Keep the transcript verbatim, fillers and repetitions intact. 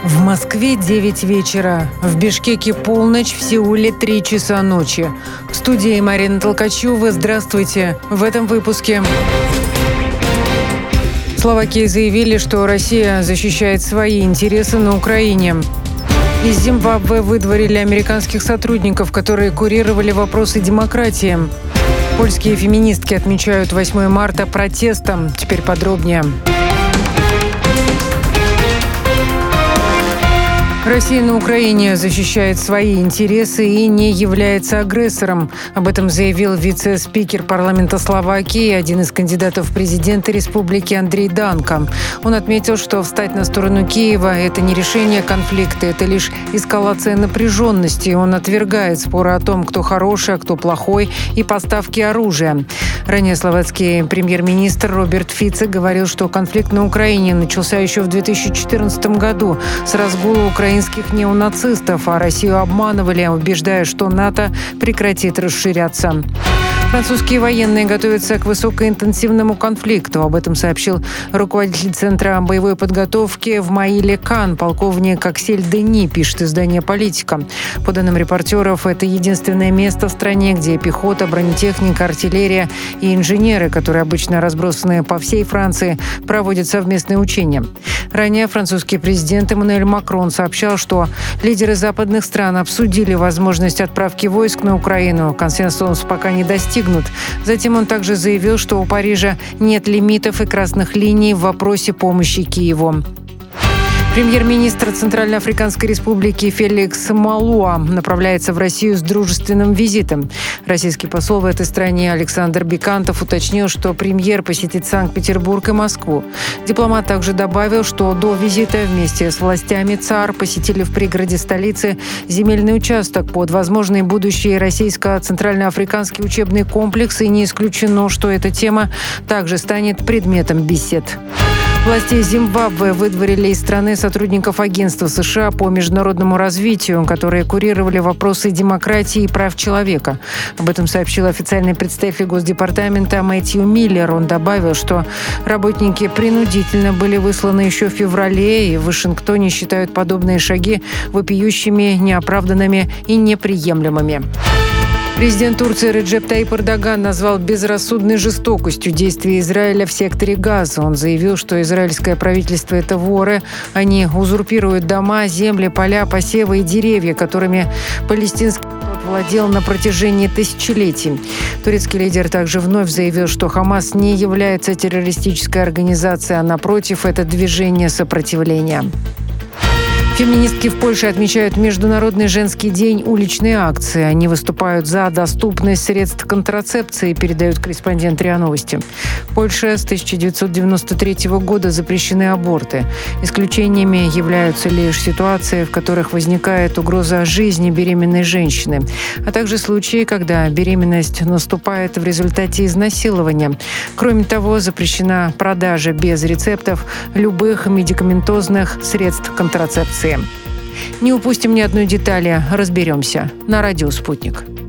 В Москве девять вечера, в Бишкеке полночь, в Сеуле три часа ночи. В студии Марина Толкачева. Здравствуйте. В этом выпуске. В Словакии заявили, что Россия защищает свои интересы на Украине. Из Зимбабве выдворили американских сотрудников, которые курировали вопросы демократии. Польские феминистки отмечают восьмое марта протестом. Теперь подробнее. Россия на Украине защищает свои интересы и не является агрессором. Об этом заявил вице-спикер парламента Словакии, один из кандидатов в президенты республики Андрей Данко. Он отметил, что встать на сторону Киева – это не решение конфликта, это лишь эскалация напряженности. Он отвергает споры о том, кто хороший, а кто плохой, и поставки оружия. Ранее словацкий премьер-министр Роберт Фице говорил, что конфликт на Украине начался еще в две тысячи четырнадцатом году с разгула украинских неонацистов, а Россию обманывали, убеждая, что НАТО прекратит расширяться. Французские военные готовятся к высокоинтенсивному конфликту. Об этом сообщил руководитель Центра боевой подготовки в Маиле Кан, полковник Аксель Дени, пишет издание «Политика». По данным репортеров, это единственное место в стране, где пехота, бронетехника, артиллерия и инженеры, которые обычно разбросаны по всей Франции, проводят совместные учения. Ранее французский президент Эммануэль Макрон сообщал, что лидеры западных стран обсудили возможность отправки войск на Украину. Консенсус пока не достигнут. Затем он также заявил, что у Парижа нет лимитов и красных линий в вопросе помощи Киеву. Премьер-министр Центральноафриканской республики Феликс Малуа направляется в Россию с дружественным визитом. Российский посол в этой стране Александр Бикантов уточнил, что премьер посетит Санкт-Петербург и Москву. Дипломат также добавил, что до визита вместе с властями ЦАР посетили в пригороде столицы земельный участок под возможный будущий российско-центральноафриканский учебный комплекс, и не исключено, что эта тема также станет предметом бесед. Власти Зимбабве выдворили из страны сотрудников агентства США по международному развитию, которые курировали вопросы демократии и прав человека. Об этом сообщил официальный представитель Госдепартамента Мэтью Миллер. Он добавил, что работники принудительно были высланы еще в феврале, и в Вашингтоне считают подобные шаги вопиющими, неоправданными и неприемлемыми. Президент Турции Реджеп Таyyip Эрдоган назвал безрассудной жестокостью действия Израиля в секторе Газа. Он заявил, что израильское правительство – это воры. Они узурпируют дома, земли, поля, посевы и деревья, которыми палестинский народ владел на протяжении тысячелетий. Турецкий лидер также вновь заявил, что Хамас не является террористической организацией, а напротив, это движение сопротивления. Феминистки в Польше отмечают Международный женский день уличной акции. Они выступают за доступность средств контрацепции, передают корреспондент РИА Новости. В Польше с тысяча девятьсот девяносто третьего года запрещены аборты. Исключениями являются лишь ситуации, в которых возникает угроза жизни беременной женщины, а также случаи, когда беременность наступает в результате изнасилования. Кроме того, запрещена продажа без рецептов любых медикаментозных средств контрацепции. Не упустим ни одной детали, разберемся на радио «Спутник».